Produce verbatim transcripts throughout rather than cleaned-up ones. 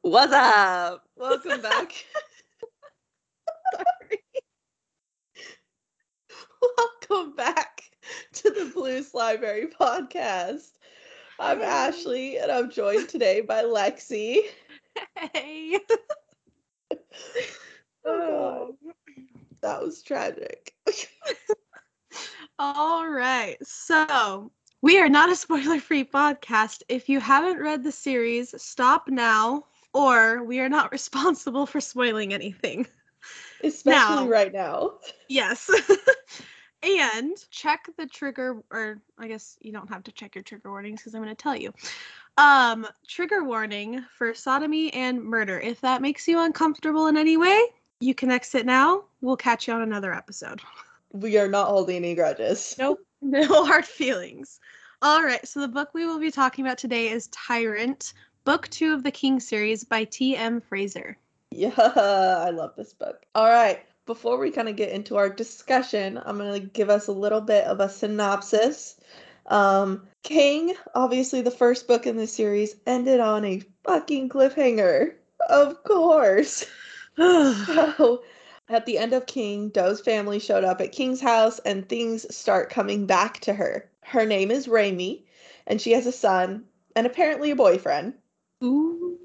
What's up? Welcome back. Sorry. Welcome back to the Blues Library podcast. I'm Hey. Ashley, and I'm joined today by Lexi. Hey. Oh, God. That was tragic. All right. So, we are not a spoiler-free podcast. If you haven't read the series, stop now, or we are not responsible for spoiling anything. Especially Now, right now. Yes. And check the trigger, or I guess you don't have to check your trigger warnings because I'm going to tell you. Um, trigger warning for sodomy and murder. If that makes you uncomfortable in any way, you can exit now. We'll catch you on another episode. We are not holding any grudges. Nope. No hard feelings. All right. So the book we will be talking about today is Tyrant, book two of the King series by T M Fraser. Yeah, I love this book. All right. Before we kind of get into our discussion, I'm going to give us a little bit of a synopsis. Um, King, obviously the first book in the series, ended on a fucking cliffhanger. Of course. So, at the end of King, Doe's family showed up at King's house and things start coming back to her. Her name is Raimi, and she has a son and apparently a boyfriend. Ooh.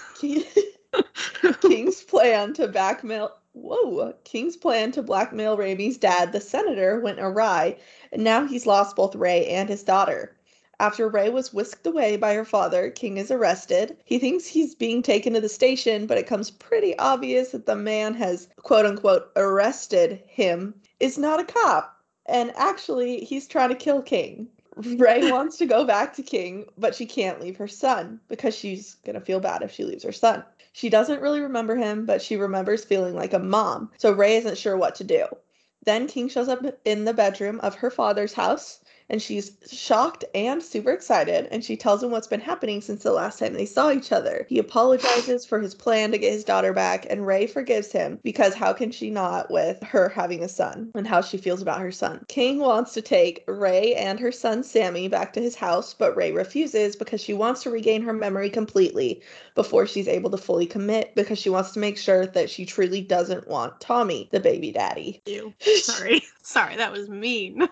King's plan to blackmail Whoa, King's plan to blackmail Raimi's dad, the senator, went awry, and now he's lost both Ray and his daughter. After Ray was whisked away by her father, King is arrested. He thinks he's being taken to the station, but it becomes pretty obvious that the man has quote-unquote arrested him is not a cop, and actually he's trying to kill King. Ray wants to go back to King, but she can't leave her son because she's gonna feel bad if she leaves her son. She doesn't really remember him, but she remembers feeling like a mom, so Ray isn't sure what to do. Then King shows up in the bedroom of her father's house, and she's shocked and super excited, and she tells him what's been happening since the last time they saw each other. He apologizes for his plan to get his daughter back, and Ray forgives him, because how can she not with her having a son, and how she feels about her son. King wants to take Ray and her son Sammy back to his house, but Ray refuses because she wants to regain her memory completely before she's able to fully commit, because she wants to make sure that she truly doesn't want Tommy, the baby daddy. Ew. Sorry. Sorry, that was mean.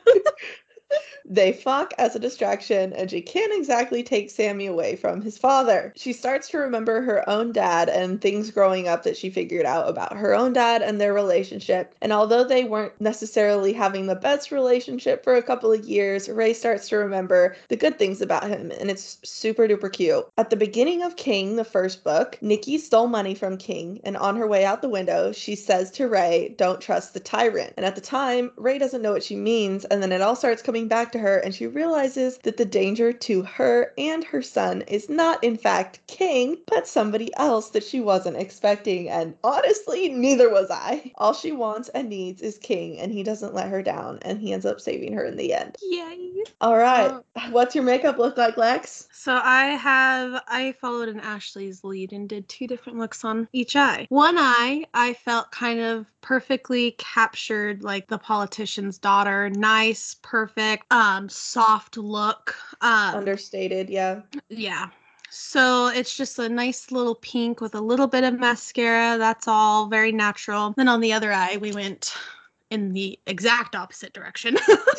They fuck as a distraction, and she can't exactly take Sammy away from his father. She starts to remember her own dad and things growing up that she figured out about her own dad and their relationship. And although they weren't necessarily having the best relationship for a couple of years, Ray starts to remember the good things about him, and it's super duper cute. At the beginning of King, the first book, Nikki stole money from King, and on her way out the window, she says to Ray, "Don't trust the tyrant." And at the time, Ray doesn't know what she means, and then it all starts coming back to her, and she realizes that the danger to her and her son is not in fact King, but somebody else that she wasn't expecting, and honestly, neither was I. All she wants and needs is King, and he doesn't let her down, and he ends up saving her in the end. Yay. All right. Uh, What's your makeup look like, Lex? So I have, I followed in Ashley's lead and did two different looks on each eye. One eye, I felt kind of perfectly captured like the politician's daughter. Nice, perfect, um, soft look. Um, Understated, yeah. Yeah. So it's just a nice little pink with a little bit of mascara. That's all very natural. Then on the other eye, we went in the exact opposite direction.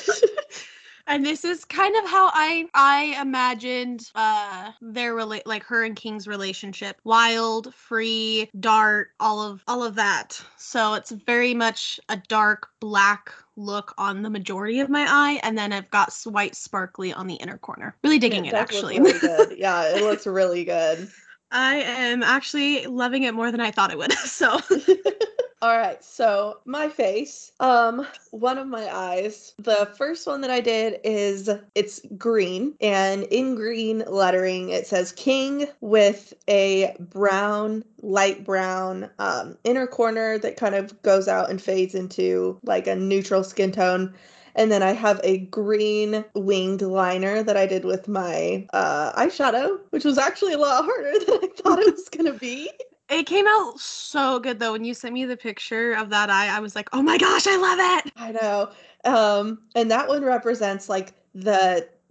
And this is kind of how I I imagined uh their relate like her and King's relationship. Wild, free, dark, all of all of that. So it's very much a dark black look on the majority of my eye, and then I've got white sparkly on the inner corner. Really digging it, it, does actually. Look really good. Yeah, it looks really good. I am actually loving it more than I thought it would. So all right, so my face, um, one of my eyes, the first one that I did is, it's green, and in green lettering, it says King with a brown, light brown, um, inner corner that kind of goes out and fades into like a neutral skin tone. And then I have a green winged liner that I did with my uh, eyeshadow, which was actually a lot harder than I thought it was going to be. It came out so good, though. When you sent me the picture of that eye, I was like, oh my gosh, I love it! I know. Um, and that one represents, like, the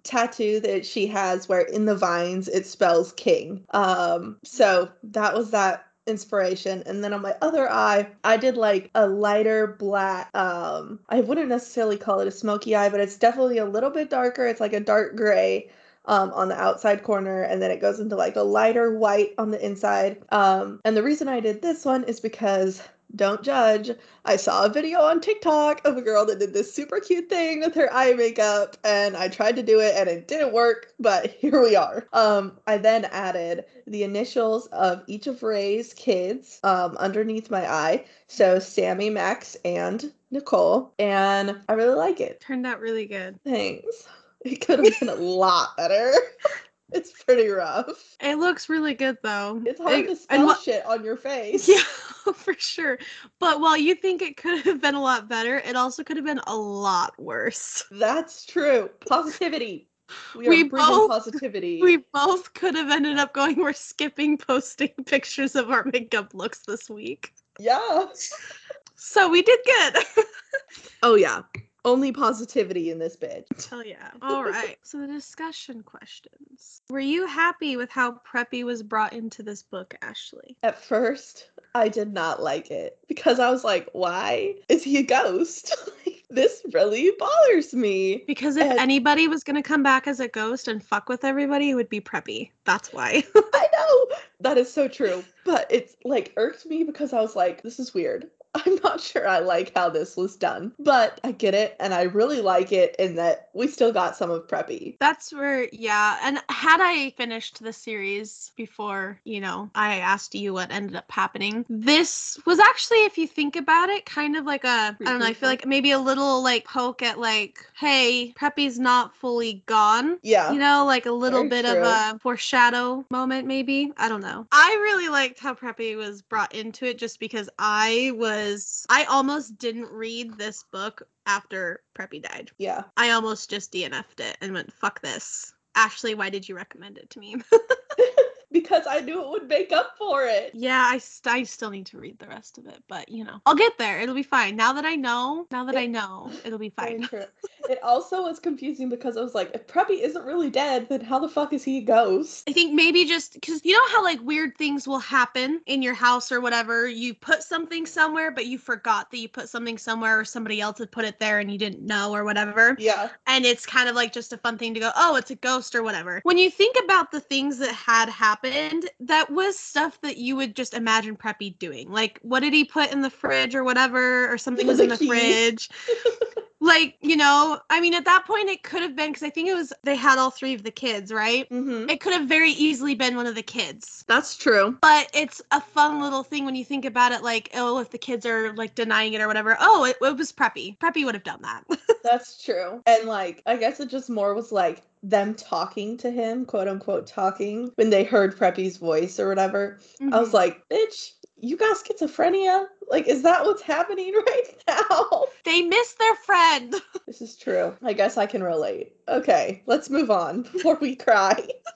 tattoo that she has where in the vines it spells king. Um, so that was that inspiration. And then on my other eye, I did like a lighter black, um, I wouldn't necessarily call it a smoky eye, but it's definitely a little bit darker. It's like a dark gray um, on the outside corner, and then it goes into like a lighter white on the inside. Um, and the reason I did this one is because, don't judge, I saw a video on TikTok of a girl that did this super cute thing with her eye makeup, and I tried to do it and it didn't work, but here we are. Um, I then added the initials of each of Ray's kids um, underneath my eye. So Sammy, Max, and Nicole, and I really like it. Turned out really good. Thanks. It could have been a lot better. It's pretty rough. It looks really good though. It's hard it, to spell what, shit on your face. Yeah, for sure. But while you think it could have been a lot better, it also could have been a lot worse. That's true. Positivity. We are we bringing both, positivity. We both could have ended up going, we're skipping posting pictures of our makeup looks this week. Yeah. So we did good. Oh yeah. Only positivity in this bitch. Hell yeah. All right. So the discussion questions. Were you happy with how Preppy was brought into this book, Ashley? At first, I did not like it because I was like, why is he a ghost? This really bothers me. Because if and anybody was going to come back as a ghost and fuck with everybody, it would be Preppy. That's why. I know. That is so true. But it's like irked me because I was like, this is weird. I'm not sure I like how this was done, but I get it, and I really like it in that we still got some of Preppy. That's where, yeah, and had I finished the series before, you know, I asked you what ended up happening, this was actually, if you think about it, kind of like a, I don't know, I feel like maybe a little, like, poke at, like, hey, Preppy's not fully gone. Yeah. You know, like a little Very bit true. of a foreshadow moment, maybe. I don't know. I really liked how Preppy was brought into it just because I was I almost didn't read this book after Preppy died. Yeah. I almost just D N F'd it and went, fuck this. Ashley, why did you recommend it to me? Because I knew it would make up for it. Yeah, I, st- I still need to read the rest of it, but you know, I'll get there. It'll be fine. Now that I know, now that it, I know, it'll be fine. It also was confusing because I was like, if Preppy isn't really dead, then how the fuck is he a ghost? I think maybe just because you know how like weird things will happen in your house or whatever. You put something somewhere, but you forgot that you put something somewhere or somebody else had put it there and you didn't know or whatever. Yeah. And it's kind of like just a fun thing to go, oh, it's a ghost or whatever. When you think about the things that had happened, that was stuff that you would just imagine Preppy doing. Like, what did he put in the fridge or whatever? Or something was in the fridge. Like, you know, I mean, at that point, it could have been, because I think it was, they had all three of the kids, right? Mm-hmm. It could have very easily been one of the kids. That's true. But it's a fun little thing when you think about it, like, oh, if the kids are, like, denying it or whatever, oh, it, it was Preppy. Preppy would have done that. That's true. And, like, I guess it just more was, like, them talking to him, quote unquote talking, when they heard Preppy's voice or whatever. Mm-hmm. I was like, bitch, you got schizophrenia? Like, is that what's happening right now? They miss their friend. This is true. I guess I can relate. Okay, let's move on before we cry.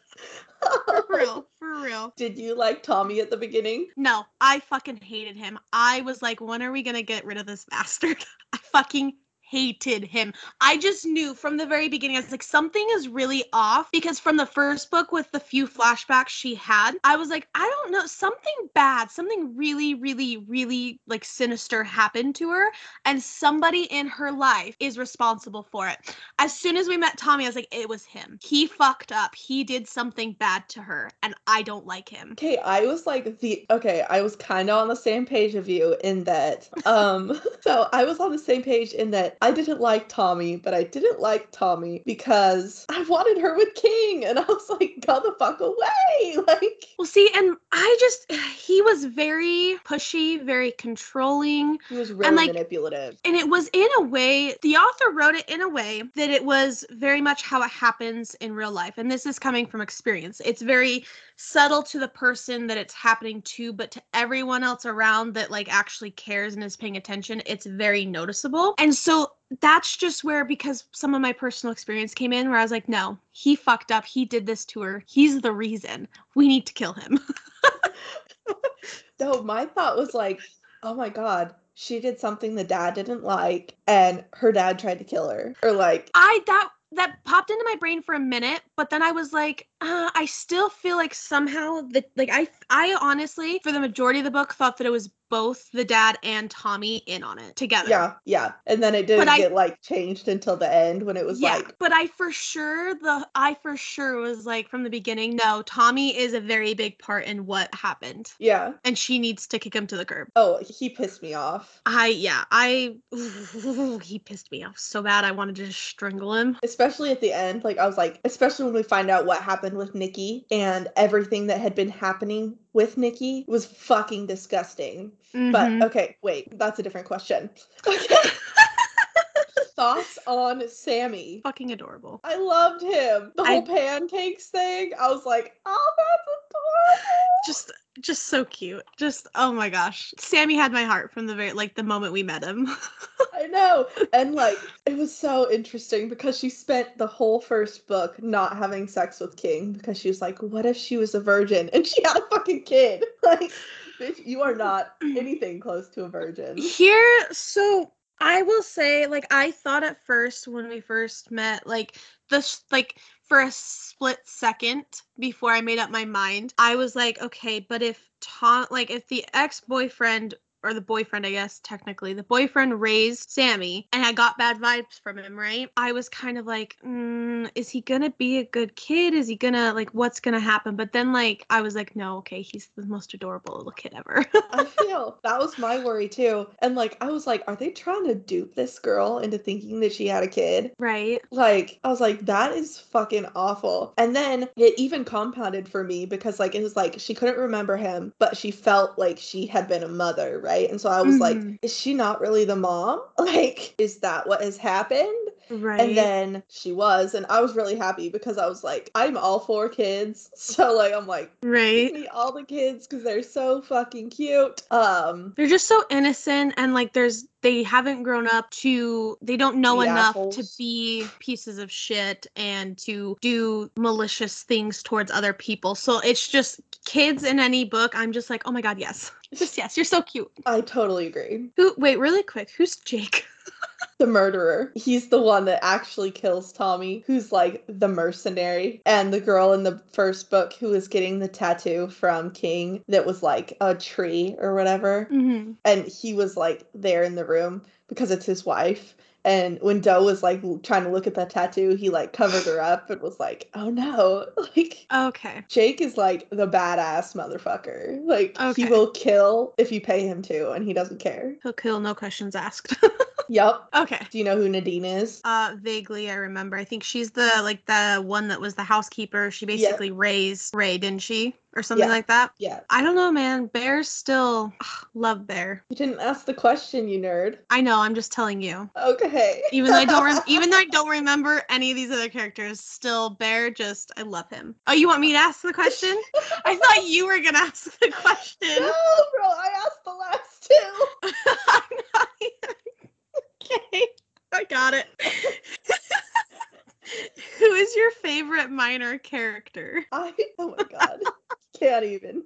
For real, for real. Did you like Tommy at the beginning? No, I fucking hated him. I was like, when are we gonna get rid of this bastard? I fucking hated him. I just knew from the very beginning, I was like, something is really off, because from the first book with the few flashbacks she had, I was like, I don't know, something bad, something really, really, really like sinister happened to her, and somebody in her life is responsible for it. As soon as we met Tommy, I was like, it was him. He fucked up. He did something bad to her, and I don't like him. Okay, I was like the, okay, I was kind of on the same page of you in that, um, so I was on the same page in that I didn't like Tommy, but I didn't like Tommy because I wanted her with King, and I was like, go the fuck away, like. Well, see, and I just, he was very pushy, very controlling. He was really and, like, manipulative. And it was in a way, the author wrote it in a way that it was very much how it happens in real life, and this is coming from experience. It's very subtle to the person that it's happening to, but to everyone else around that like actually cares and is paying attention, it's very noticeable. And so that's just where, because some of my personal experience came in, where I was like, no, he fucked up. He did this to her. He's the reason. We need to kill him. No, my thought was like, oh my God, she did something the dad didn't like, and her dad tried to kill her. Or like, I, that, that popped into my brain for a minute, but then I was like, uh, I still feel like somehow that, like, I, I honestly, for the majority of the book, thought that it was both the dad and Tommy in on it together. Yeah, yeah. And then it didn't But I- get, like, changed until the end when it was Yeah, like, but I for sure, the, I for sure was like, from the beginning, no, Tommy is a very big part in what happened. yeah. And she needs to kick him to the curb. Oh, he pissed me off. I, yeah, I, he pissed me off so bad I wanted to just strangle him. Especially at the end, like, I was like, especially when we find out what happened with Nikki and everything that had been happening with Nikki was fucking disgusting. Mhm. But, okay, wait, that's a different question. Okay. Thoughts on Sammy? Fucking adorable. I loved him. The I- whole pancakes thing, I was like, oh, that's adorable. Just, just so cute. Just, oh my gosh. Sammy had my heart from the very, like, the moment we met him. I know. And, like, it was so interesting because she spent the whole first book not having sex with King because she was like, what if she was a virgin? And she had a fucking kid. Like, bitch, you are not anything close to a virgin. Here, so I will say, like, I thought at first when we first met, like, this, like, for a split second before I made up my mind, I was like, okay, but if Tom, like, if the ex-boyfriend, or the boyfriend, I guess, technically, the boyfriend raised Sammy, and I got bad vibes from him, right? I was kind of like, mm, is he gonna be a good kid? Is he gonna, like, what's gonna happen? But then, like, I was like, no, okay, he's the most adorable little kid ever. I feel that was my worry too. And, like, I was like, are they trying to dupe this girl into thinking that she had a kid? Right. Like, I was like, that is fucking awful. And then it even compounded for me because, like, it was like she couldn't remember him, but she felt like she had been a mother, right? And so I was like, Mhm. is she not really the mom? Like, is that what has happened? Right. And then she was, and I was really happy because I was like, I'm all for kids. So, like, I'm like, Right. give me all the kids because they're so fucking cute. Um, They're just so innocent, and, like, there's, they haven't grown up to, they don't know Be enough assholes. to be pieces of shit and to do malicious things towards other people. So it's just kids in any book. I'm just like, oh my God, yes. Just yes, you're so cute. I totally agree. Who, wait, really quick, who's Jake? The murderer. He's the one that actually kills Tommy, who's like the mercenary. And the girl in the first book who was getting the tattoo from King that was like a tree or whatever. Mm-hmm. And he was like there in the room because it's his wife. And when Doe was like l- trying to look at that tattoo, he like covered her up and was like, oh no. Like, Okay. Jake is like the badass motherfucker. Like, Okay. he will kill if you pay him to, and he doesn't care. He'll kill, no questions asked. Yup. Okay. Do you know who Nadine is? Uh, vaguely, I remember. I think she's the, like, the one that was the housekeeper. She basically raised Ray, didn't she? Or something Yeah. like that. Yeah. I don't know, man. Bear's still, ugh, love Bear. You didn't ask the question, you nerd. I know. I'm just telling you. Okay. Even though I don't, rem- even though I don't remember any of these other characters, still Bear. Just, I love him. Oh, you want me to ask the question? I thought you were gonna ask the question. No, bro. I asked the last two. I'm not even- Okay, I got it. Who is your favorite minor character? I. Oh my god. Can't even.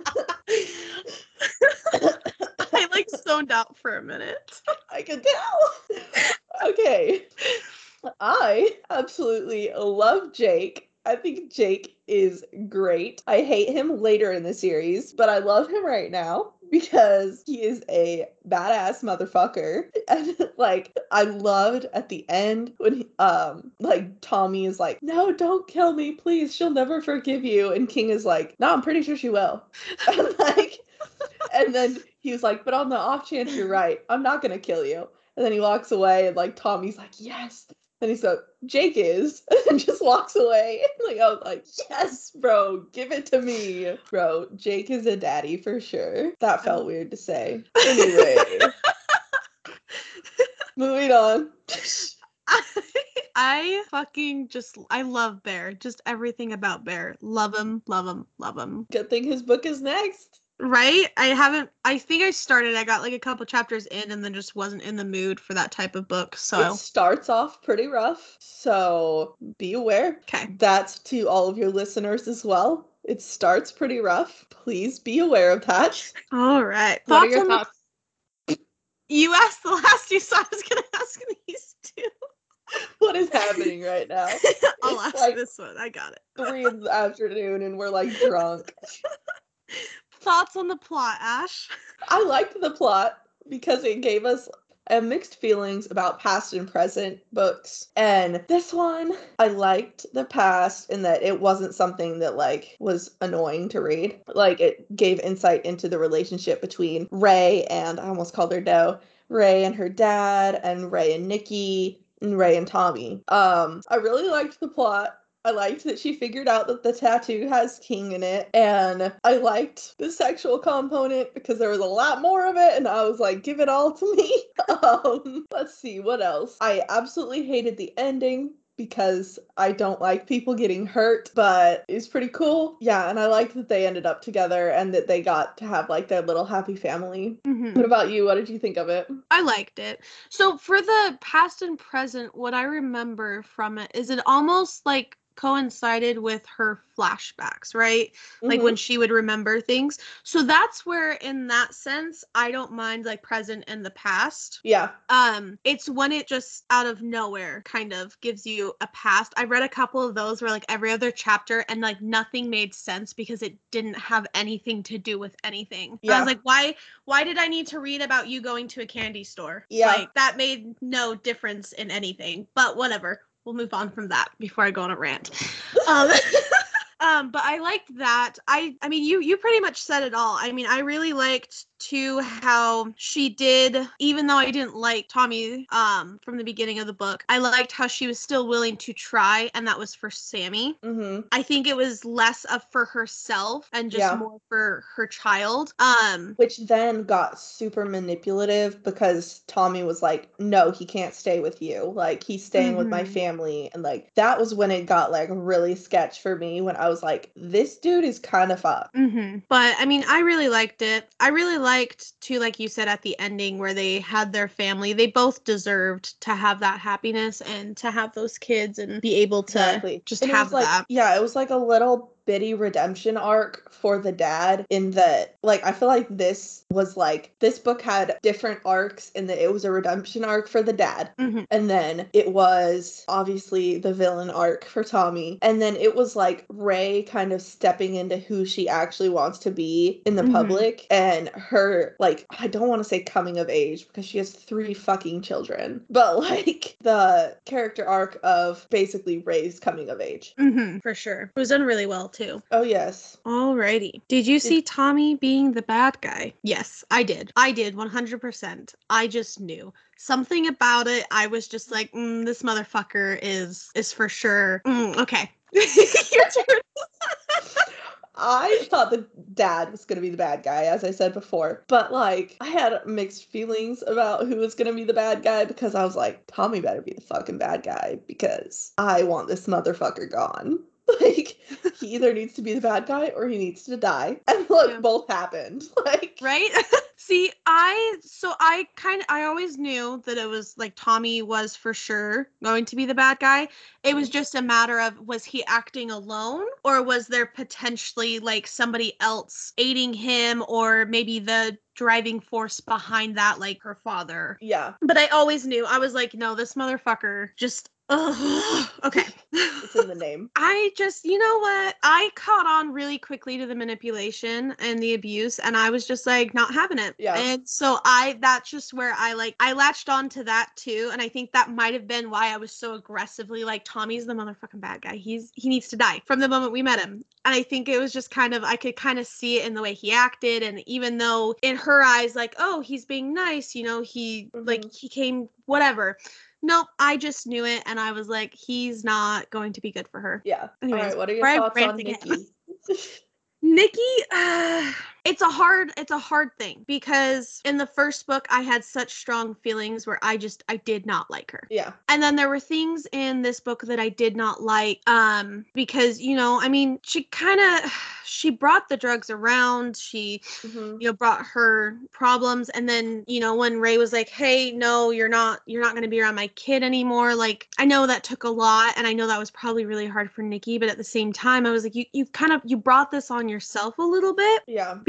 I like zoned out for a minute. I can tell. Okay. I absolutely love Jake. I think Jake is great. I hate him later in the series, but I love him right now because he is a badass motherfucker. And like, I loved at the end when he, um like Tommy is like, no, don't kill me, please. She'll never forgive you. And King is like, no, I'm pretty sure she will. And like, and then he was like, but on the off chance you're right, I'm not gonna kill you. And then he walks away, and like Tommy's like, yes. And he's like, Jake is, and just walks away. Like, I was like, yes, bro, give it to me. Bro, Jake is a daddy for sure. That felt weird to say. Anyway. Moving on. I fucking just, I love Bear. Just everything about Bear. Love him, love him, love him. Good thing his book is next. Right? I haven't, I think I started, I got like a couple chapters in and then just wasn't in the mood for that type of book. So, It starts off pretty rough, so be aware. okay. That's to all of your listeners as well. It starts pretty rough. Please be aware of that. All right. What are Thoughts your on the- thoughts? You asked the last two, so I was going to ask these two. What is happening right now? I'll It's ask like this one. I got it. three in the afternoon and we're like drunk. Thoughts on the plot, Ash? I liked the plot because it gave us I have mixed feelings about past and present books. And this one, I liked the past in that it wasn't something that like was annoying to read. Like it gave insight into the relationship between Ray and I almost called her Doe, Ray and her dad, and Ray and Nikki, and Ray and Tommy. Um, I really liked the plot. I liked that she figured out that the tattoo has king in it, and I liked the sexual component because there was a lot more of it, and I was like, give it all to me. um, let's see, what else? I absolutely hated the ending because I don't like people getting hurt, but it's pretty cool. Yeah, and I liked that they ended up together and that they got to have like their little happy family. Mm-hmm. What about you? What did you think of it? I liked it. So for the past and present, what I remember from it is it almost like coincided with her flashbacks, right? Mm-hmm. Like when she would remember things. So that's where in that sense I don't mind like present and the past. Yeah. Um it's when it just out of nowhere kind of gives you a past. I read a couple of those where like every other chapter and like nothing made sense because it didn't have anything to do with anything. Yeah. I was like, why why did I need to read about you going to a candy store? Yeah. Like that made no difference in anything. But whatever. We'll move on from that before I go on a rant. Um, um, but I liked that. I, I mean, you, you pretty much said it all. I mean, I really liked too how she did, even though I didn't like Tommy um, from the beginning of the book, I liked how she was still willing to try, and that was for Sammy. Mm-hmm. I think it was less of for herself and just yeah. more for her child. Um, Which then got super manipulative because Tommy was like, no, he can't stay with you. Like, he's staying mm-hmm. with my family. And like, that was when it got like really sketch for me when I was like, this dude is kind of fucked. Mm-hmm. But I mean, I really liked it. I really liked too, like you said at the ending where they had their family. They both deserved to have that happiness and to have those kids and be able to exactly. just and have like, that. Yeah, it was like a little bitty redemption arc for the dad in that, like, I feel like this was like, this book had different arcs in that it was a redemption arc for the dad. Mm-hmm. And then it was obviously the villain arc for Tommy. And then it was like Ray kind of stepping into who she actually wants to be in the mm-hmm. public and her, like, I don't want to say coming of age because she has three fucking children, but like the character arc of basically Ray's coming of age. Mm-hmm, for sure. It was done really well too. Oh, yes. Alrighty. Did you see did- Tommy being the bad guy? Yes, I did. I did, one hundred percent. I just knew. Something about it, I was just like, mm, this motherfucker is is for sure. Mm, okay. Your turn. I thought the dad was going to be the bad guy, as I said before. But, like, I had mixed feelings about who was going to be the bad guy because I was like, Tommy better be the fucking bad guy because I want this motherfucker gone. Like, he either needs to be the bad guy or he needs to die. And, look, yeah. both happened. Like, right? See, I, so I kind of, I always knew that it was, like, Tommy was for sure going to be the bad guy. It was just a matter of, was he acting alone? Or was there potentially, like, somebody else aiding him or maybe the driving force behind that, like her father? Yeah. But I always knew, I was like, no, this motherfucker just, ugh. Okay. It's in the name. I just, you know what? I caught on really quickly to the manipulation and the abuse, and I was just like not having it. Yeah. And so I, that's just where I like, I latched on to that too. And I think that might have been why I was so aggressively like, Tommy's the motherfucking bad guy. He's, he needs to die from the moment we met him. And I think it was just kind of, I could kind of see it in the way he acted. And even though in her eyes, like, oh, he's being nice, you know, he mm-hmm. like, he came, whatever. Nope, I just knew it, and I was like, he's not going to be good for her. Yeah. Anyways, all right, what are your thoughts on Nikki? Nikki, uh, it's a hard, it's a hard thing because in the first book, I had such strong feelings where I just, I did not like her. Yeah. And then there were things in this book that I did not like, um, because, you know, I mean, she kind of, she brought the drugs around, she, mm-hmm. you know, brought her problems. And then, you know, when Ray was like, hey, no, you're not, you're not going to be around my kid anymore. Like, I know that took a lot. And I know that was probably really hard for Nikki, but at the same time, I was like, you, you kind of, you brought this on yourself a little bit. Yeah.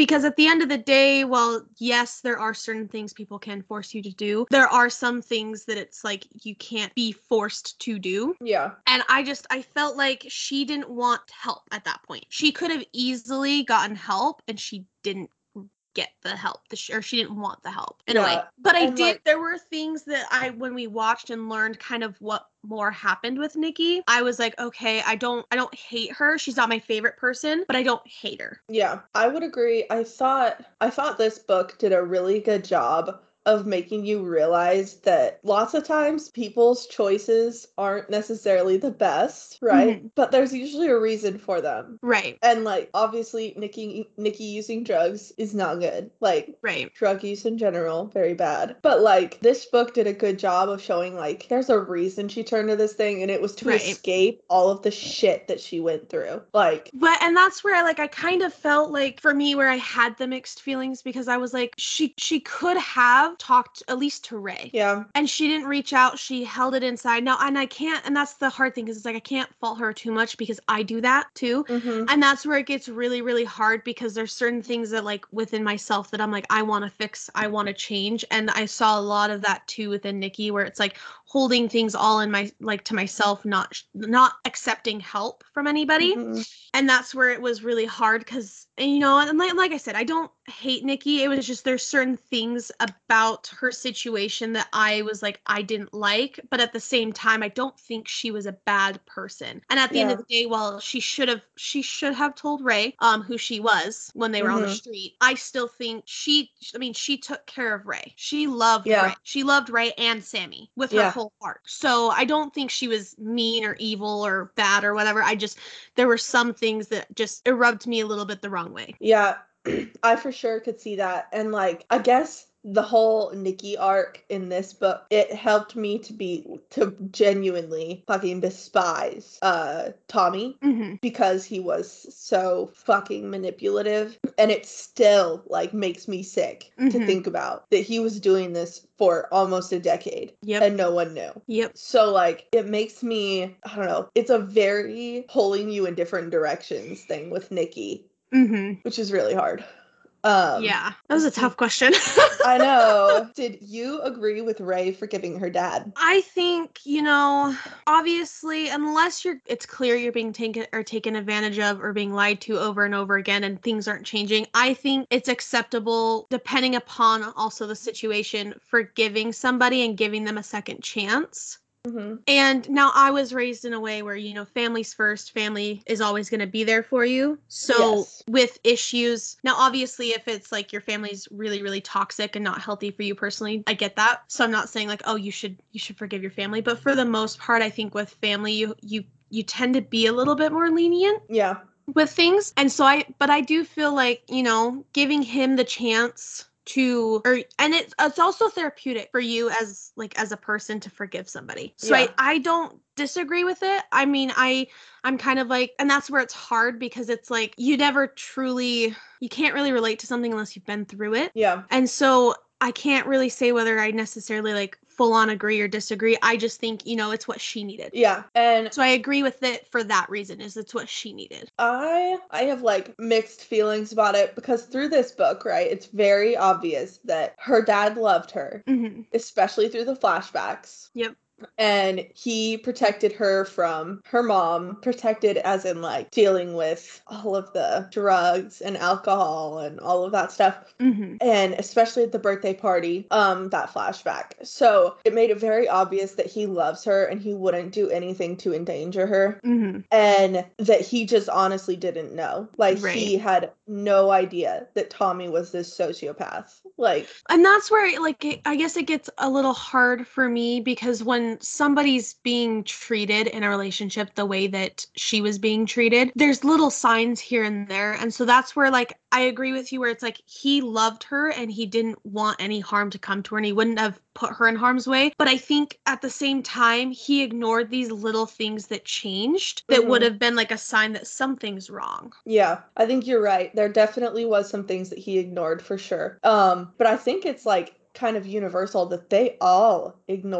Because at the end of the day, well, yes, there are certain things people can force you to do. There are some things that it's like you can't be forced to do. Yeah. And I just, I felt like she didn't want help at that point. She could have easily gotten help and she didn't get the help, the sh- or she didn't want the help in Yeah, a way. But I and, did, like- there were things that I, when we watched and learned kind of what more happened with Nikki, I was like, okay, I don't, I don't hate her. She's not my favorite person, but I don't hate her. Yeah, I would agree. I thought I thought this book did a really good job of making you realize that lots of times people's choices aren't necessarily the best, right? Mhm. But there's usually a reason for them. Right, And like obviously Nikki Nikki using drugs is not good. Like right. drug use in general, very bad. But like this book did a good job of showing like there's a reason she turned to this thing and it was to Right. escape all of the shit that she went through. Like But, and that's where I, like, I kind of felt like, for me, where I had the mixed feelings, because I was like, she, she could have talked at least to Ray. yeah. And she didn't reach out. She held it inside. Now, and I can't, and that's the hard thing, because it's like, I can't fault her too much because I do that too. Mm-hmm. And that's where it gets really, really hard, because there's certain things that, like, within myself that I'm like, I want to fix, I want to change. And I saw a lot of that too within Nikki, where it's like holding things all in my, like, to myself, not, not accepting help from anybody. Mm-hmm. And that's where it was really hard, because, you know, and like, like I said, I don't hate Nikki. It was just there's certain things about her situation that I was like, I didn't like. But at the same time, I don't think she was a bad person. And at the end Yeah. of the day, well, she should have she should have told Ray um who she was when they were on the Mhm. street. I still think she, I mean, she took care of Ray. She loved Yeah. Ray. She loved Ray and Sammy with her Yeah. whole heart. So I don't think she was mean or evil or bad or whatever. I just, there were some things that just, it rubbed me a little bit the wrong way. Yeah, I for sure could see that. And like, I guess the whole Nikki arc in this book, it helped me to be to genuinely fucking despise uh Tommy Mm-hmm. because he was so fucking manipulative. And it still like makes me sick to Mhm. think about that he was doing this for almost a decade Yep. and no one knew. Yep. So like it makes me, I don't know, it's a very pulling you in different directions thing with Nikki, Mm-hmm. which is really hard. Um, Yeah. That was a see- tough question. I know. Did you agree with Ray forgiving her dad? I think, you know, obviously, unless you're, it's clear you're being taken or taken advantage of or being lied to over and over again and things aren't changing, I think it's acceptable, depending upon also the situation, forgiving somebody and giving them a second chance. Mm-hmm. And now I was raised in a way where, you know, family's first, family is always going to be there for you. So Yes. with issues, now obviously if it's like your family's really, really toxic and not healthy for you personally, I get that. So I'm not saying like, oh, you should, you should forgive your family. But for the most part, I think with family, you, you, you tend to be a little bit more lenient Yeah. with things. And so I, but I do feel like, you know, giving him the chance to, or, and it's, it's also therapeutic for you as like, as a person to forgive somebody. So Yeah. I, I don't disagree with it. I mean, I, I'm kind of like, and that's where it's hard because it's like, you never truly, you can't really relate to something unless you've been through it. Yeah. And so I can't really say whether I necessarily like full on agree or disagree. I just think, you know, it's what she needed. Yeah. And So I agree with it for that reason, is it's what she needed. I I have like mixed feelings about it because through this book, right, it's very obvious that her dad loved her, Mm-hmm. especially through the flashbacks. Yep. And he protected her from her mom, protected as in like dealing with all of the drugs and alcohol and all of that stuff. Mm-hmm. And especially at the birthday party, um, that flashback. So it made it very obvious that he loves her and he wouldn't do anything to endanger her. Mm-hmm. And that he just honestly didn't know. Like Right. he had no idea that Tommy was this sociopath. Like, And that's where, like, it, I guess it gets a little hard for me because when somebody's being treated in a relationship the way that she was being treated, there's little signs here and there. And so that's where, like, I agree with you where it's like he loved her and he didn't want any harm to come to her and he wouldn't have put her in harm's way. But I think at the same time, he ignored these little things that changed that Mhm. would have been like a sign that something's wrong. yeah, I think you're right. There definitely was some things that he ignored for sure. Um, but I think it's like kind of universal that they all ignored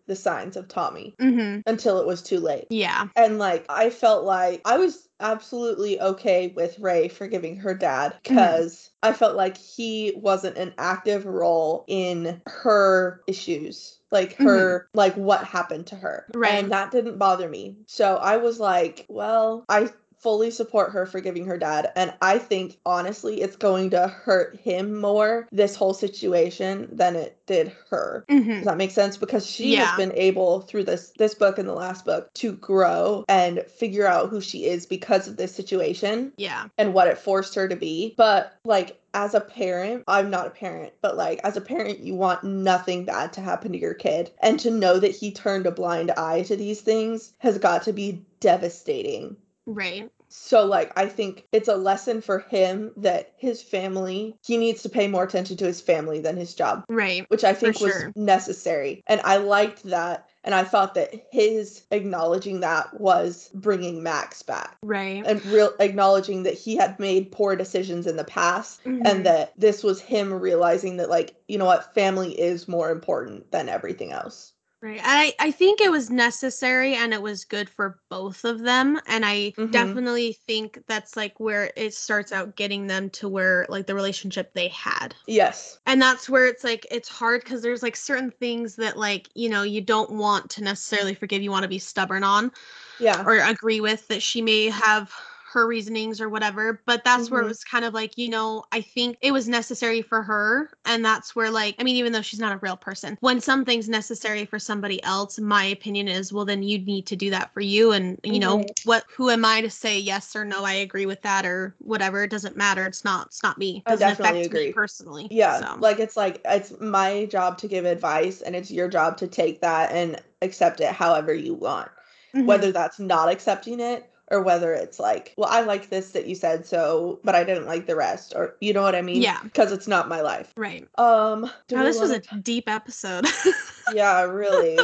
the signs of Tommy Mm-hmm. until it was too late. Yeah. And like, I felt like I was absolutely okay with Ray forgiving her dad because mm-hmm. I felt like he wasn't an active role in her issues. Like her, mm-hmm. like what happened to her. Right. And that didn't bother me. So I was like, well, I fully support her forgiving her dad. And I think, honestly, it's going to hurt him more, this whole situation, than it did her. Mm-hmm. Does that make sense? Because she Yeah. has been able, through this this book and the last book, to grow and figure out who she is because of this situation. Yeah. And what it forced her to be. But, like, as a parent, I'm not a parent, but like as a parent, you want nothing bad to happen to your kid. And to know that he turned a blind eye to these things has got to be devastating. Right. So, like, I think it's a lesson for him that his family, he needs to pay more attention to his family than his job. Right. Which I think was sure. necessary. And I liked that. And I thought that his acknowledging that was bringing Max back. Right. And real acknowledging that he had made poor decisions in the past. Mm-hmm. And that this was him realizing that, like, you know what, family is more important than everything else. Right. I, I think it was necessary and it was good for both of them. And I mm-hmm. definitely think that's like where it starts out getting them to where like the relationship they had. Yes. And that's where it's like, it's hard because there's like certain things that like, you know, you don't want to necessarily forgive. You want to be stubborn on. Yeah. Or agree with that she may have her reasonings or whatever, but that's mm-hmm. where it was kind of like, you know, I think it was necessary for her. And that's where like, I mean, even though she's not a real person, when something's necessary for somebody else, my opinion is, well, then you need to do that for you. And you mm-hmm. know, what, who am I to say yes or no, I agree with that or whatever. It doesn't matter. It's not, it's not me. It doesn't I definitely affect agree. me personally. Yeah. So. Like, it's like, it's my job to give advice and it's your job to take that and accept it however you want, mm-hmm. whether that's not accepting it or whether it's like, well, I like this that you said, so, but I didn't like the rest, or you know what I mean? Yeah. Because it's not my life. Right. Um. Oh, this was a t- deep episode. Yeah, really.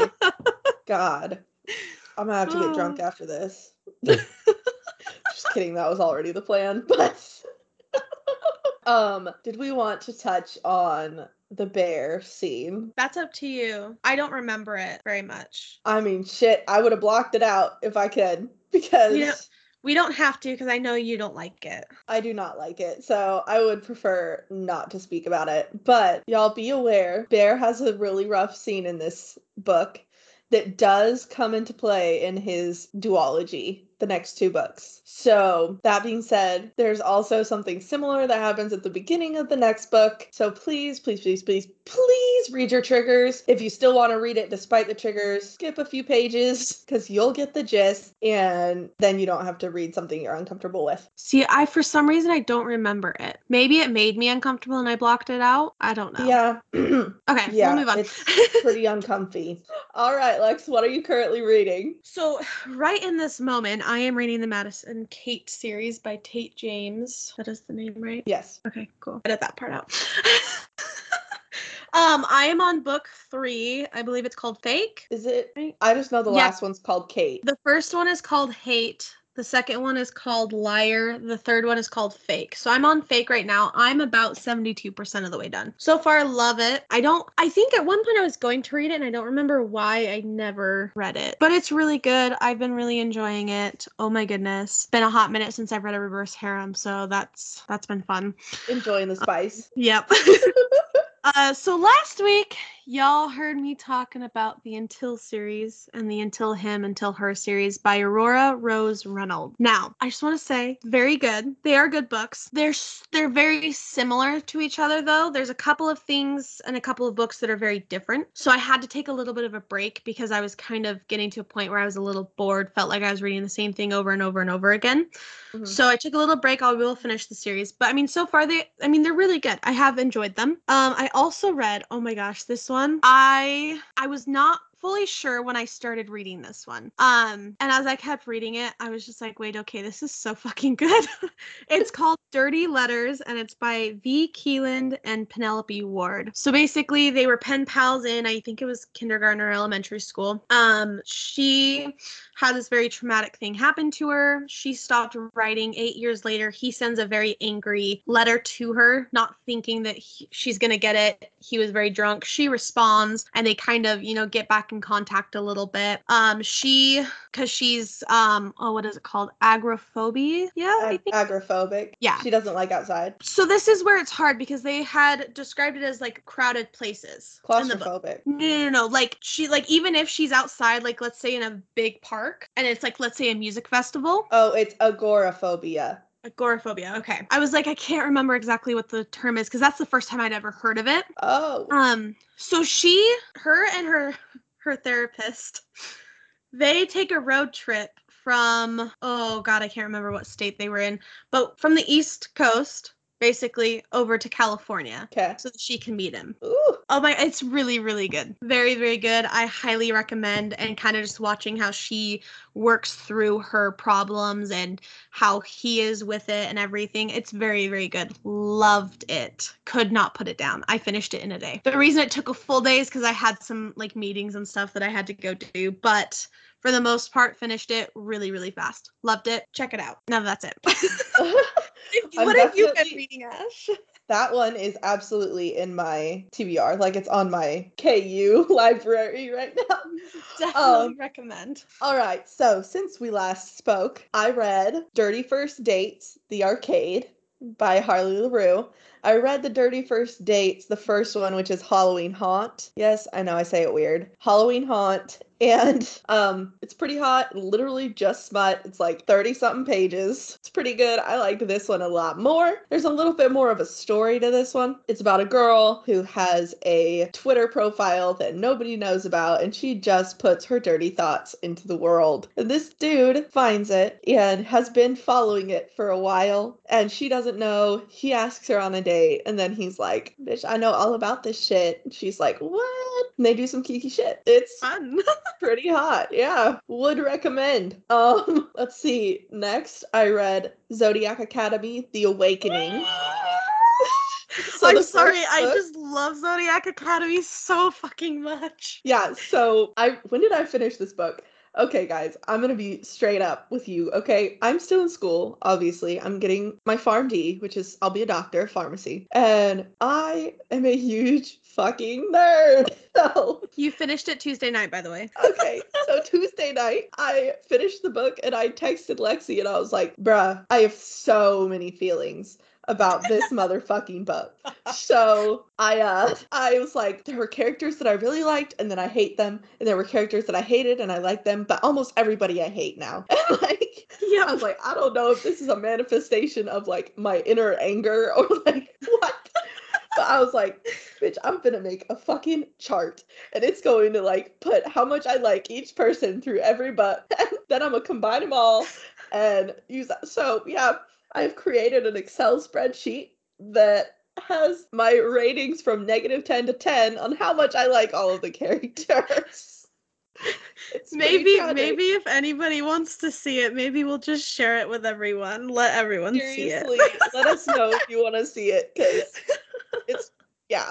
God. I'm gonna have to get drunk after this. Just kidding, that was already the plan, but... um, did we want to touch on the bear scene? That's up to you. I don't remember it very much. I mean, shit, I would have blocked it out if I could. Because you know, we don't have to because I know you don't like it. I do not like it, so I would prefer not to speak about it. But y'all be aware, Bear has a really rough scene in this book that does come into play in his duology, the next two books. So that being said, there's also something similar that happens at the beginning of the next book. So please, please, please, please, please read your triggers. If you still want to read it despite the triggers, skip a few pages because you'll get the gist and then you don't have to read something you're uncomfortable with. See, I, for some reason, I don't remember it. Maybe it made me uncomfortable and I blocked it out. I don't know. Yeah. Okay, yeah, we'll move on. It's pretty uncomfy. All right, Lex, what are you currently reading? So right in this moment, I am reading the Madison Kate series by Tate James. That is the name, right? Yes. Okay, cool. Edit that part out. um, I am on book three. I believe it's called Fake. Is it? I just know the yeah. last one's called Kate. The first one is called Hate. The second one is called Liar. The third one is called Fake. So I'm on Fake right now. I'm about seventy-two percent of the way done. So far, love it. I don't, I think at one point I was going to read it and I don't remember why I never read it. But it's really good. I've been really enjoying it. Oh my goodness. It's been a hot minute since I've read a reverse harem. So that's, that's been fun. Enjoying the spice. Uh, yep. Uh, so last week, y'all heard me talking about the Until series and the Until Him, Until Her series by Aurora Rose Reynolds. Now, I just want to say, very good. They are good books. They're they're very similar to each other, though. There's a couple of things and a couple of books that are very different. So I had to take a little bit of a break because I was kind of getting to a point where I was a little bored, felt like I was reading the same thing over and over and over again. Mm-hmm. So I took a little break. I will finish the series. But I mean, so far, they, I mean, they're really good. I have enjoyed them. Um, I also read, oh my gosh, this one. I I was not fully sure when I started reading this one. Um, and as I kept reading it, I was just like, wait, okay, this is so fucking good. It's called Dirty Letters, and it's by V. Keeland and Penelope Ward. So basically, they were pen pals in, I think it was kindergarten or elementary school. Um, she had this very traumatic thing happen to her. She stopped writing. Eight years later, he sends a very angry letter to her, not thinking that he, she's going to get it. He was very drunk. She responds, and they kind of, you know, get back in contact a little bit. Um, she, because she's, um, oh, what is it called? Agoraphobia? Yeah, I Ag- think. agoraphobic. Yeah. She doesn't like outside. So this is where it's hard because they had described it as like crowded places in the book. Claustrophobic. No, no, no. Like she, like even if she's outside, like let's say in a big park, and it's like let's say a music festival. Oh, it's agoraphobia. Agoraphobia. Okay. I was like, I can't remember exactly what the term is because that's the first time I'd ever heard of it. Oh. Um. So she, her, and her, her therapist, they take a road trip from, oh God, I can't remember what state they were in, but from the East Coast, basically over to California. Okay. So that she can meet him. Ooh. Oh my, it's really, really good. Very, very good. I highly recommend, and kind of just watching how she works through her problems and how he is with it and everything. It's very, very good. Loved it. Could not put it down. I finished it in a day. The reason it took a full day is because I had some like meetings and stuff that I had to go to, but for the most part, finished it really, really fast. Loved it. Check it out. Now that's it. What have you been reading, Ash? That one is absolutely in my T B R. Like, it's on my K U library right now. Definitely Um, recommend. All right. So, since we last spoke, I read Dirty First Dates, The Arcade by Harley LaRue. I read the Dirty First Dates, the first one, which is Halloween Haunt. Yes, I know I say it weird. Halloween Haunt. And um, it's pretty hot, literally just smut. It's like thirty something pages. It's pretty good. I liked this one a lot more. There's a little bit more of a story to this one. It's about a girl who has a Twitter profile that nobody knows about, and she just puts her dirty thoughts into the world. And this dude finds it and has been following it for a while, and she doesn't know. He asks her on a date, and then he's like, bitch, I know all about this shit. And she's like, what? And they do some kiki shit. It's Fun. pretty hot. Yeah. Would recommend. Um, let's see. Next, I read Zodiac Academy, The Awakening. So I'm the sorry, first I book- just love Zodiac Academy so fucking much. Yeah, so I when did I finish this book? Okay, guys, I'm gonna be straight up with you, okay? I'm still in school, obviously. I'm getting my PharmD, which is I'll be a doctor, pharmacy. And I am a huge fucking nerd. So You finished it Tuesday night, by the way. okay, so Tuesday night, I finished the book and I texted Lexi and I was like, bruh, I have so many feelings about this motherfucking book. So I uh I was like, there were characters that I really liked and then I hate them, and there were characters that I hated and I liked them, but almost everybody I hate now. And like Yeah. I was like, I don't know if this is a manifestation of like my inner anger or like what. But I was like, bitch, I'm gonna make a fucking chart and it's going to like put how much I like each person through every book. And then I'm gonna combine them all and use that. So yeah, I've created an Excel spreadsheet that has my ratings from negative ten to ten on how much I like all of the characters. It's Maybe, maybe if anybody wants to see it, maybe we'll just share it with everyone. Let everyone Seriously, see it. let us know if you want to see it, because it's, yeah.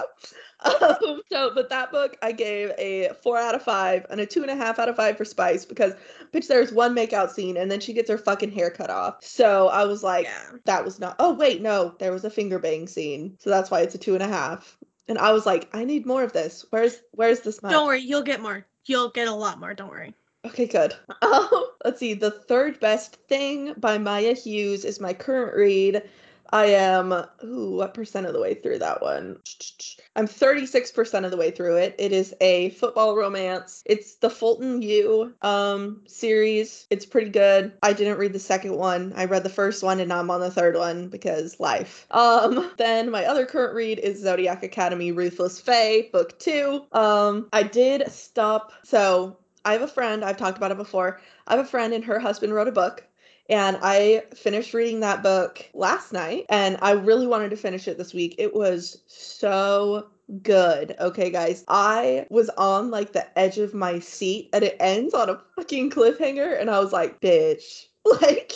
Um, so, but that book I gave a four out of five and a two and a half out of five for Spice, because, bitch, there's one makeout scene and then she gets her fucking hair cut off. So I was like, Yeah. that was not, oh, wait, no, there was a finger bang scene. So that's why it's a two and a half. And I was like, I need more of this. Where's, where's this much? Don't worry, you'll get more. You'll get a lot more, don't worry. Okay, good. Um, let's see. The Third Best Thing by Maya Hughes is my current read. I am, ooh, what percent of the way through that one? I'm thirty-six percent of the way through it. It is a football romance. It's the Fulton U um, series. It's pretty good. I didn't read the second one. I read the first one and now I'm on the third one because life. Um, then my other current read is Zodiac Academy Ruthless Fae, book two. Um, I did stop, so I have a friend, I've talked about it before. I have a friend and her husband wrote a book. And I finished reading that book last night, and I really wanted to finish it this week. It was so good. Okay, guys. I was on like the edge of my seat, and it ends on a fucking cliffhanger, and I was like, bitch, like,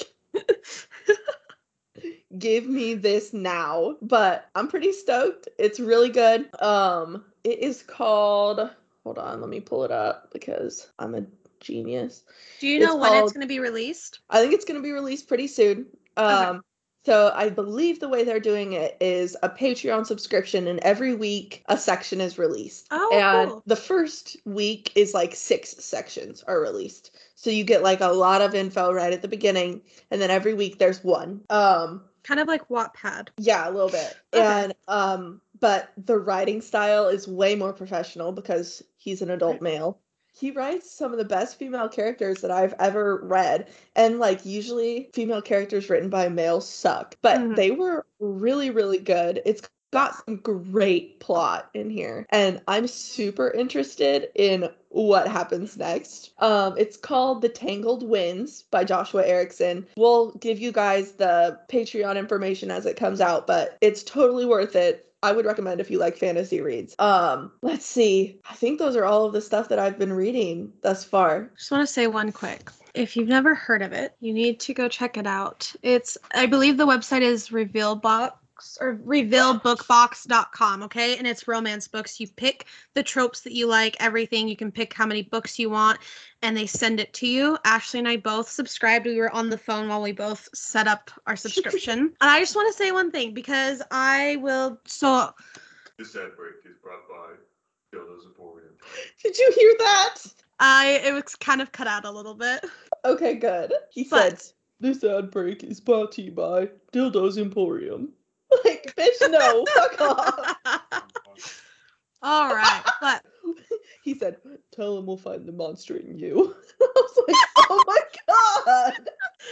give me this now. But I'm pretty stoked. It's really good. Um, it is called, hold on, let me pull it up because I'm a genius. Do you know It's when called- it's going to be released? I think it's going to be released pretty soon. Um, Okay. So I believe the way they're doing it is a Patreon subscription, and every week a section is released. Oh, and cool. the first week is like six sections are released. So you get like a lot of info right at the beginning, and then every week there's one. Um, Kind of like Wattpad. yeah, a little bit. Okay. And um, but the writing style is way more professional because he's an adult male. He writes some of the best female characters that I've ever read. And like usually female characters written by males suck, but Mhm. they were really, really good. It's got some great plot in here, and I'm super interested in what happens next. Um, it's called The Tangled Winds by Joshua Erickson. We'll give you guys the Patreon information as it comes out, but it's totally worth it. I would recommend if you like fantasy reads. Um, let's see. I think those are all of the stuff that I've been reading thus far. Just want to say one quick. If you've never heard of it, you need to go check it out. It's, I believe the website is Revealbox or reveal book box dot com, okay? And it's romance books. You pick the tropes that you like, everything. You can pick how many books you want, and they send it to you. Ashley and I both subscribed. We were on the phone while we both set up our subscription. And I just want to say one thing, because I will, so... This ad break is brought by Dildo's Emporium. Did you hear that? I, it was kind of cut out a little bit. Okay, good. He But- said, this ad break is brought to you by Dildo's Emporium. Like, bitch, no, fuck off. All right, but He said, tell him we'll find the monster in you. I was like, oh my god.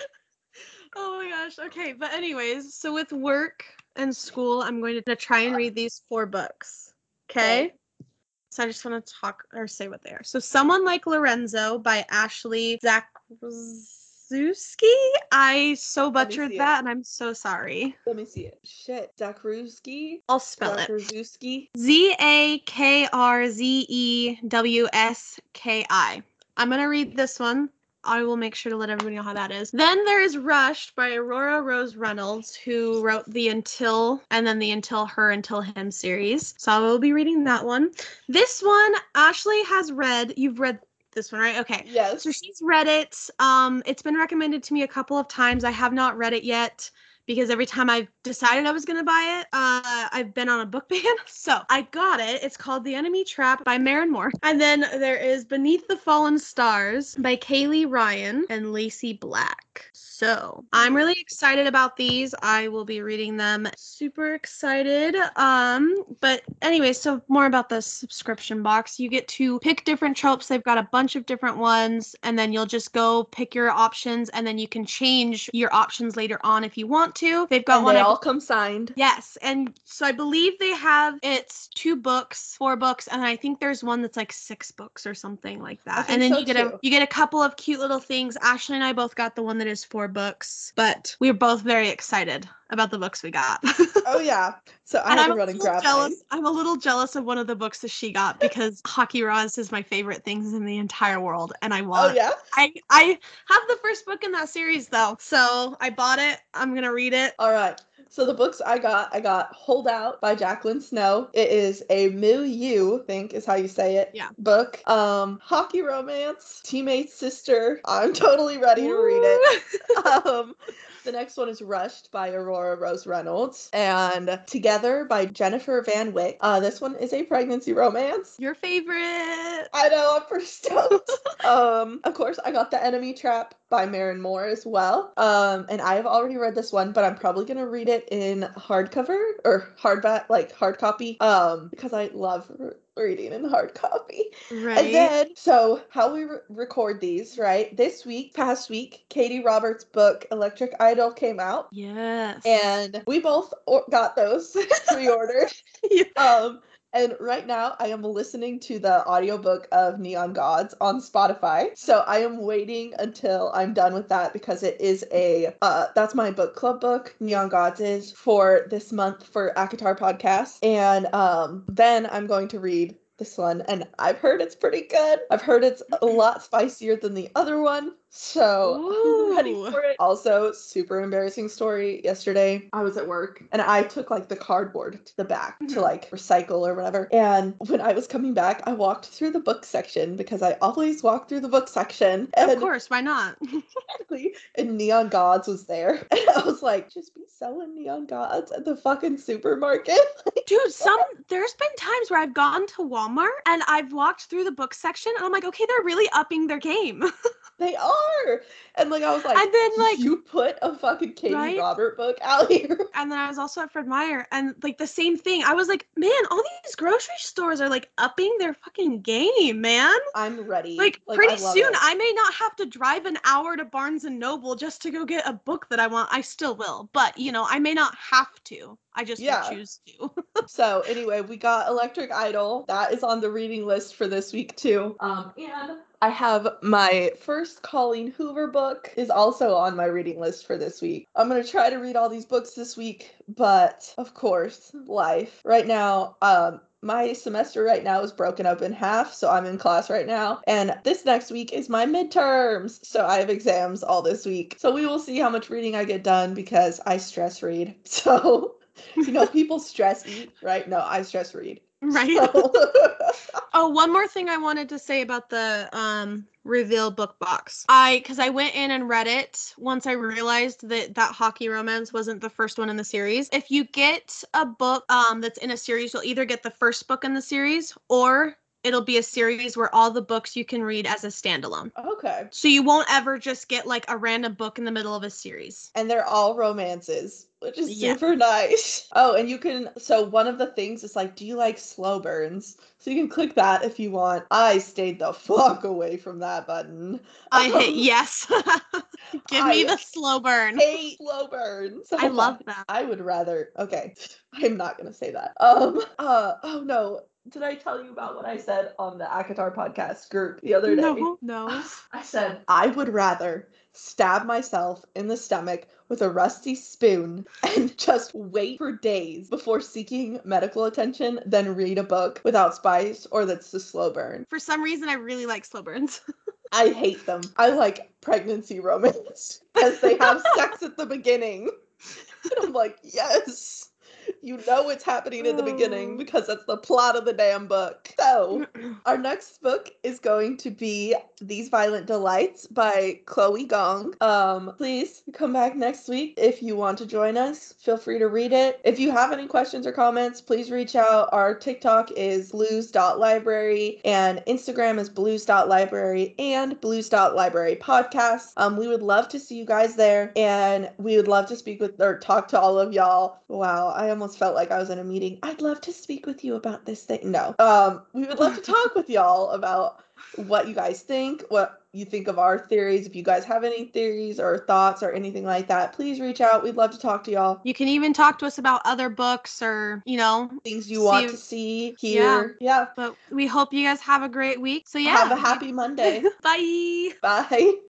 oh my gosh. Okay, but anyways, so with work and school, I'm going to try and read these four books. Okay? Okay. So I just want to talk or say what they are. So Someone Like Lorenzo by Ashley Zakrzewski. I so Let me butchered see it. that, and I'm so sorry. Let me see it. Shit. Zakrzewski? I'll spell it. Zakrzewski? Z A K R Z E W S K I. I'm going to read this one. I will make sure to let everybody know how that is. Then there is Rushed by Aurora Rose Reynolds, who wrote the Until and then the Until Her, Until Him series. So I will be reading that one. This one, Ashley has read. You've read this one, right? Okay. Yes. So she's read it. Um, it's been recommended to me a couple of times. I have not read it yet, because every time I've decided I was going to buy it, uh, I've been on a book ban. So I got it. It's called The Enemy Trap by Maren Moore. And then there is Beneath the Fallen Stars by Kaylee Ryan and Lacey Black. So I'm really excited about these. I will be reading them. Super excited. Um, but anyway, so more about the subscription box. You get to pick different tropes. They've got a bunch of different ones, and then you'll just go pick your options, and then you can change your options later on if you want to. They've got And one. they I all come signed. Yes, and so I believe they have, it's two books, four books, and I think there's one that's like six books or something like I that. think And then so you get a too. you get a couple of cute little things. Ashley and I both got the one that is four books, but we were both very excited about the books we got. Oh yeah. So I And had I'm to a run and little grab jealous. mine. I'm a little jealous of one of the books that she got, because Hockey Roz is my favorite things in the entire world, and I want. Oh yeah. I I have the first book in that series though, so I bought it. I'm gonna read it. All right. So the books I got, I got Hold Out by Jacqueline Snow. It is a milieu, I think is how you say it. Yeah. Book. Um, hockey romance, teammate sister. I'm totally ready to read it. Um, the next one is Rushed by Aurora Rose Reynolds, and Together by Jennifer Van Wyck. Uh, this one is a pregnancy romance. Your favorite. I know, I'm pretty stoked. um, of course, I got The Enemy Trap by Maren Moore as well. Um, and I have already read this one, but I'm probably gonna read it in hardcover or hardback, like hard copy, um, because I love re- reading in hard copy. Right. And then, so how we re- record these, right? This week, past week, Katie Roberts' book Electric Idol came out, Yes. and we both or- got those pre-ordered. Yeah. Um, and right now I am listening to the audiobook of Neon Gods on Spotify. So I am waiting until I'm done with that, because it is a, uh, that's my book club book, Neon Gods is, for this month for Akatar Podcast. And um, then I'm going to read this one, and I've heard it's pretty good. I've heard it's a lot spicier than the other one. So I'm ready Ooh. for it. Also, super embarrassing story. Yesterday, I was at work and I took like the cardboard to the back to Mhm. like recycle or whatever. And when I was coming back, I walked through the book section because I always walk through the book section. Of And course, why not? and Neon Gods was there. And I was like, just be selling Neon Gods at the fucking supermarket. Dude, some there's been times where I've gone to Walmart and I've walked through the book section and I'm like, okay, they're really upping their game. They are. And like I was like, And then, like- you put a fucking Katie Right? Robert book out here. And then I was also at Fred Meyer and like the same thing. I was like, man, all these grocery stores are like upping their fucking game, man. I'm ready. Like, I pretty love soon it. I may not have to drive an hour to Barnes and Noble just to go get a book that I want. I still will, but you know, I may not have to. I just Yeah. will choose to. So anyway, we got Electric Idol. That is on the reading list for this week too. Um, and I have my first Colleen Hoover book is also on my reading list for this week. I'm gonna try to read all these books this week, but of course, life. Right now, um, my semester right now is broken up in half, so I'm in class right now. And this next week is my midterms, so I have exams all this week. So we will see how much reading I get done because I stress read. So, you know, people stress eat, right? No, I stress read. Right. So- Oh, one more thing I wanted to say about the um reveal book box. I because I went in and read it once I realized that that Hockey Romance wasn't the first one in the series. If you get a book um that's in a series, you'll either get the first book in the series or it'll be a series where all the books you can read as a standalone. Okay. So you won't ever just get like a random book in the middle of a series. And they're all romances, which is Yeah. super nice. Oh, and you can, so one of the things is like, do you like slow burns? So you can click that if you want. I stayed the fuck away from that button. I hit Um, yes. Give me I the slow burn. hate slow burns. So I love much. that. I would rather, okay, I'm not going to say that. Um, uh, oh no. Did I tell you about what I said on the Akatar podcast group the other day? No, no. I said, I would rather stab myself in the stomach with a rusty spoon and just wait for days before seeking medical attention than read a book without spice or that's the slow burn. For some reason, I really like slow burns. I hate them. I like pregnancy romance because they have sex at the beginning. And I'm like, yes. You know it's happening in the beginning Oh. because that's the plot of the damn book. So, our next book is going to be These Violent Delights by Chloe Gong. Um, please come back next week if you want to join us. Feel free to read it. If you have any questions or comments, please reach out. Our TikTok is blues dot library and Instagram is blues dot library and blues dot library podcast. Um, we would love to see you guys there and we would love to speak with or talk to all of y'all. Wow, I almost felt like I was in a meeting. I'd love to speak with you about this thing. No. Um, we would love to talk with y'all about what you guys think, what you think of our theories. If you guys have any theories or thoughts or anything like that, please reach out. We'd love to talk to y'all. You can even talk to us about other books or, you know, Things you want See- to see, hear. Yeah. but we hope you guys have a great week. So yeah. Have a happy Monday. Bye. Bye.